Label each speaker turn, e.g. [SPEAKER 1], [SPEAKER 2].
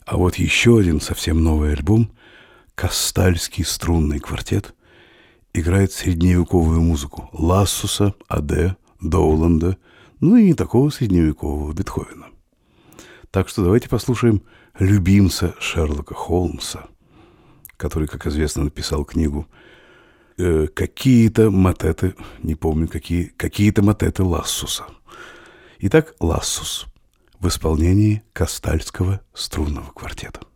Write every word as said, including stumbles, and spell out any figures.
[SPEAKER 1] А вот еще один совсем новый альбом «Кастальский струнный квартет» играет средневековую музыку Лассуса, Аде, Доуланда, ну и не такого средневекового Бетховена. Так что давайте послушаем любимца Шерлока Холмса, который, как известно, написал книгу э, «Какие-то мотеты», не помню, какие, «Какие-то мотеты Лассуса». Итак, Лассус в исполнении Кастальского струнного квартета.